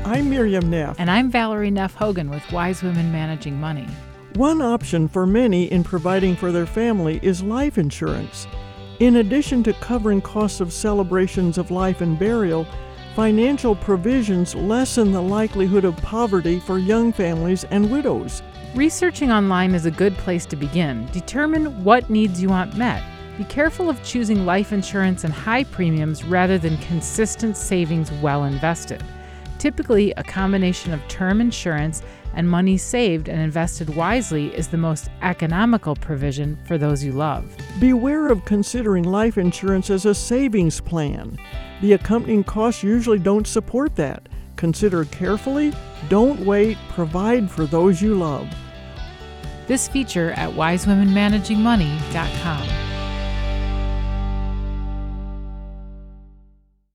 I'm Miriam Neff. And I'm Valerie Neff Hogan with Wise Women Managing Money. One option for many in providing for their family is life insurance. In addition to covering costs of celebrations of life and burial, financial provisions lessen the likelihood of poverty for young families and widows. Researching online is a good place to begin. Determine what needs you want met. Be careful of choosing life insurance and high premiums rather than consistent savings well invested. Typically, a combination of term insurance and money saved and invested wisely is the most economical provision for those you love. Beware of considering life insurance as a savings plan. The accompanying costs usually don't support that. Consider carefully, don't wait, provide for those you love. This feature at wisewomenmanagingmoney.com.